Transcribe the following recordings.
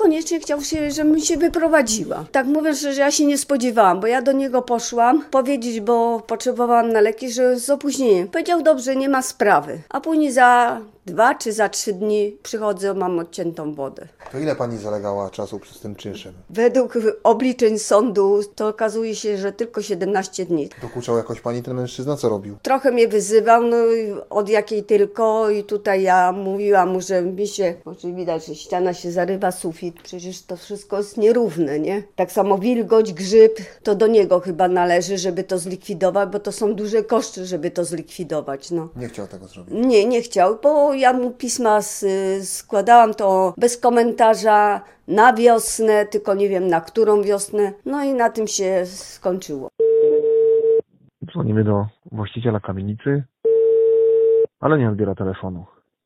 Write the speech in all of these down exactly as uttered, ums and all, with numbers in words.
koniecznie chciał się, żebym się wyprowadziła. Tak mówiąc, że ja się nie spodziewałam, bo ja do niego poszłam powiedzieć, bo potrzebowałam na leki, że z opóźnieniem. Powiedział, dobrze, nie ma sprawy. A później za dwa czy za trzy dni przychodzę, mam odciętą wodę. To ile pani zalegała czasu przez tym czynszem? Według obliczeń sądu to okazuje się, że tylko siedemnaście dni. Dokuczał jakoś pani ten mężczyzna? Co robił? Trochę mnie wyzywał, no od jakiej tylko i tutaj ja mówiłam mu, że mi się, może widać, że ściana się zarywa, sufit, przecież to wszystko jest nierówne, nie? Tak samo wilgoć, grzyb, to do niego chyba należy, żeby to zlikwidować, bo to są duże koszty, żeby to zlikwidować, no. Nie chciał tego zrobić? Nie, nie chciał, bo ja mu pisma składałam to bez komentarza na wiosnę, tylko nie wiem na którą wiosnę, no i na tym się skończyło. Dzwonimy do właściciela kamienicy, ale nie odbiera telefonu.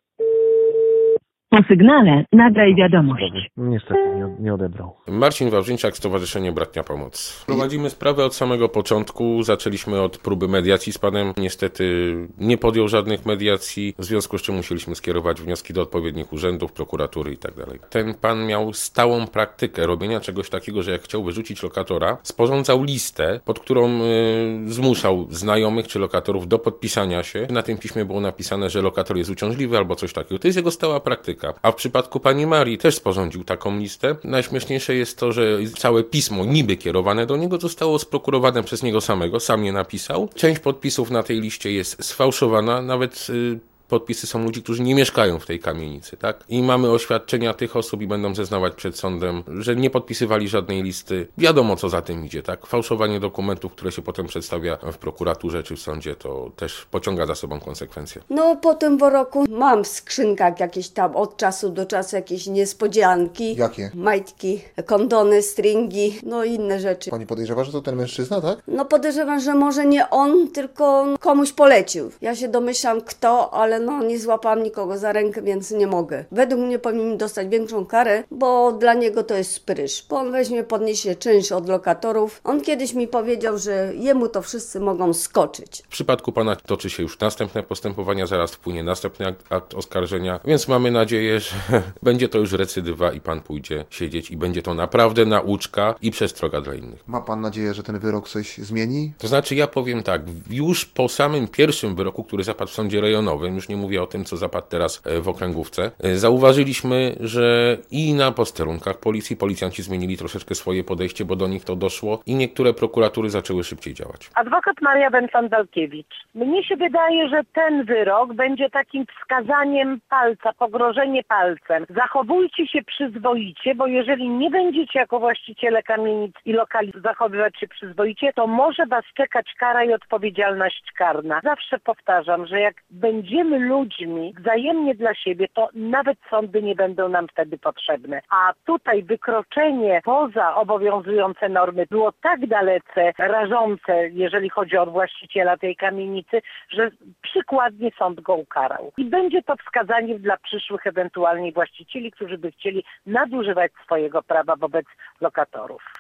Po sygnale nagraj wiadomość. Niestety nie, nie odebrał. Marcin Wawrzyńczak, Stowarzyszenie Bratnia Pomoc. Prowadzimy sprawę od samego początku. Zaczęliśmy od próby mediacji z panem. Niestety nie podjął żadnych mediacji, w związku z czym musieliśmy skierować wnioski do odpowiednich urzędów, prokuratury i tak dalej. Ten pan miał stałą praktykę robienia czegoś takiego, że jak chciał wyrzucić lokatora, sporządzał listę, pod którą y, zmuszał znajomych czy lokatorów do podpisania się. Na tym piśmie było napisane, że lokator jest uciążliwy albo coś takiego. To jest jego stała praktyka. A w przypadku pani Marii też sporządził taką listę. Najśmieszniejsze jest to, że całe pismo niby kierowane do niego zostało sprokurowane przez niego samego, sam je napisał. Część podpisów na tej liście jest sfałszowana, nawet yy, podpisy są ludzi, którzy nie mieszkają w tej kamienicy, tak? I mamy oświadczenia tych osób i będą zeznawać przed sądem, że nie podpisywali żadnej listy. Wiadomo, co za tym idzie, tak? Fałszowanie dokumentów, które się potem przedstawia w prokuraturze czy w sądzie, to też pociąga za sobą konsekwencje. No po tym wyroku mam w skrzynkach jakieś tam od czasu do czasu jakieś niespodzianki. Jakie? Majtki, kondony, stringi, no i inne rzeczy. Pani podejrzewa, że to ten mężczyzna, tak? No podejrzewam, że może nie on, tylko komuś polecił. Ja się domyślam kto, ale no nie złapałam nikogo za rękę, więc nie mogę. Według mnie powinien dostać większą karę, bo dla niego to jest sprysz. Bo on weźmie, podniesie czynsz od lokatorów. On kiedyś mi powiedział, że jemu to wszyscy mogą skoczyć. W przypadku pana toczy się już następne postępowania, zaraz wpłynie następny akt, akt oskarżenia, więc mamy nadzieję, że będzie to już recydywa i pan pójdzie siedzieć i będzie to naprawdę nauczka i przestroga dla innych. Ma pan nadzieję, że ten wyrok coś zmieni? To znaczy ja powiem tak, już po samym pierwszym wyroku, który zapadł w sądzie rejonowym, już nie mówię o tym, co zapadł teraz w okręgówce, zauważyliśmy, że i na posterunkach policji policjanci zmienili troszeczkę swoje podejście, bo do nich to doszło i niektóre prokuratury zaczęły szybciej działać. Adwokat Maria Węcon-Dalkiewicz. Mnie się wydaje, że ten wyrok będzie takim wskazaniem palca, pogrożenie palcem. Zachowujcie się przyzwoicie, bo jeżeli nie będziecie jako właściciele kamienic i lokali zachowywać się przyzwoicie, to może was czekać kara i odpowiedzialność karna. Zawsze powtarzam, że jak będziemy ludźmi wzajemnie dla siebie, to nawet sądy nie będą nam wtedy potrzebne. A tutaj wykroczenie poza obowiązujące normy było tak dalece rażące, jeżeli chodzi o właściciela tej kamienicy, że przykładnie sąd go ukarał. I będzie to wskazaniem dla przyszłych ewentualnie właścicieli, którzy by chcieli nadużywać swojego prawa wobec lokatorów.